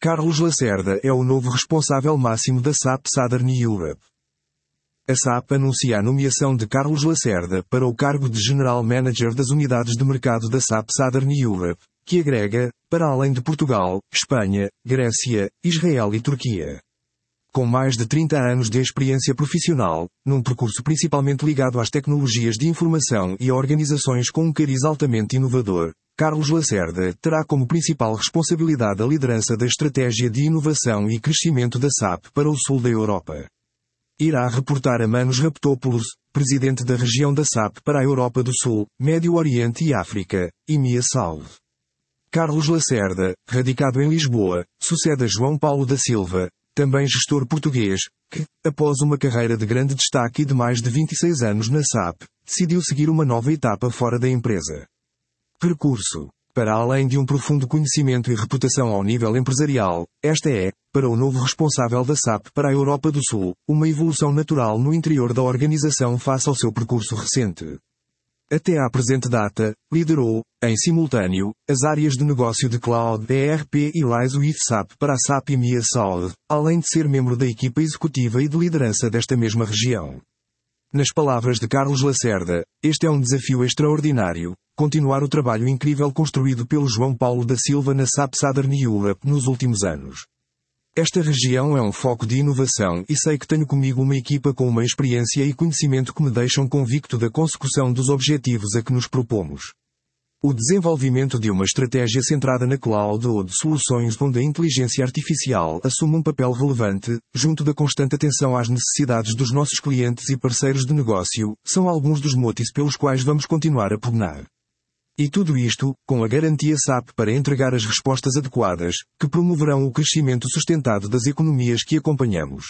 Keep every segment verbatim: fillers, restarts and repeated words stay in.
Carlos Lacerda é o novo responsável máximo da S A P Southern Europe. A S A P anuncia a nomeação de Carlos Lacerda para o cargo de General Manager das unidades de mercado da S A P Southern Europe, que agrega, para além de Portugal, Espanha, Grécia, Israel e Turquia. Com mais de trinta anos de experiência profissional, num percurso principalmente ligado às tecnologias de informação e a organizações com um cariz altamente inovador, Carlos Lacerda terá como principal responsabilidade a liderança da estratégia de inovação e crescimento da S A P para o sul da Europa. Irá reportar a Manos Raptopoulos, presidente da região da S A P para a Europa do Sul, Médio Oriente e África, E M E A South. Carlos Lacerda, radicado em Lisboa, sucede a João Paulo da Silva, também gestor português, que, após uma carreira de grande destaque e de mais de vinte e seis anos na S A P, decidiu seguir uma nova etapa fora da empresa. Percurso. Para além de um profundo conhecimento e reputação ao nível empresarial, esta é, para o novo responsável da S A P para a Europa do Sul, uma evolução natural no interior da organização face ao seu percurso recente. Até à presente data, liderou, em simultâneo, as áreas de negócio de Cloud, E R P e Lies with S A P para a S A P E M E A South, além de ser membro da equipa executiva e de liderança desta mesma região. Nas palavras de Carlos Lacerda, este é um desafio extraordinário, continuar o trabalho incrível construído pelo João Paulo da Silva na S A P Southern Europe nos últimos anos. Esta região é um foco de inovação e sei que tenho comigo uma equipa com uma experiência e conhecimento que me deixam convicto da consecução dos objetivos a que nos propomos. O desenvolvimento de uma estratégia centrada na cloud ou de soluções onde a inteligência artificial assume um papel relevante, junto da constante atenção às necessidades dos nossos clientes e parceiros de negócio, são alguns dos motivos pelos quais vamos continuar a pugnar. E tudo isto, com a garantia S A P para entregar as respostas adequadas, que promoverão o crescimento sustentado das economias que acompanhamos.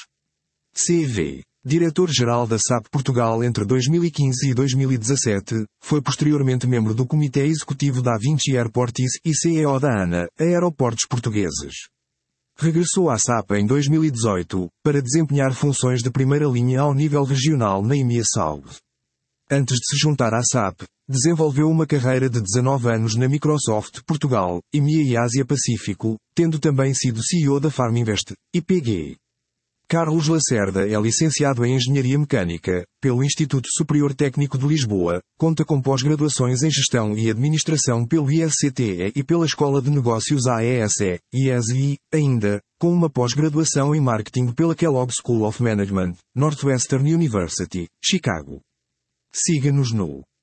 C V. Diretor-Geral da S A P Portugal entre dois mil e quinze e dois mil e dezassete, foi posteriormente membro do Comitê Executivo da Vinci Airports e C E O da ANA, Aeroportos Portugueses. Regressou à S A P em dois mil e dezoito, para desempenhar funções de primeira linha ao nível regional na E M E A South. Antes de se juntar à S A P, desenvolveu uma carreira de dezanove anos na Microsoft Portugal, E M E A e Ásia-Pacífico, tendo também sido C E O da Farminvest, I P G. Carlos Lacerda é licenciado em Engenharia Mecânica, pelo Instituto Superior Técnico de Lisboa, conta com pós-graduações em Gestão e Administração pelo I S C T E e pela Escola de Negócios A E S E, I E S e, ainda, com uma pós-graduação em Marketing pela Kellogg School of Management, Northwestern University, Chicago. Siga-nos no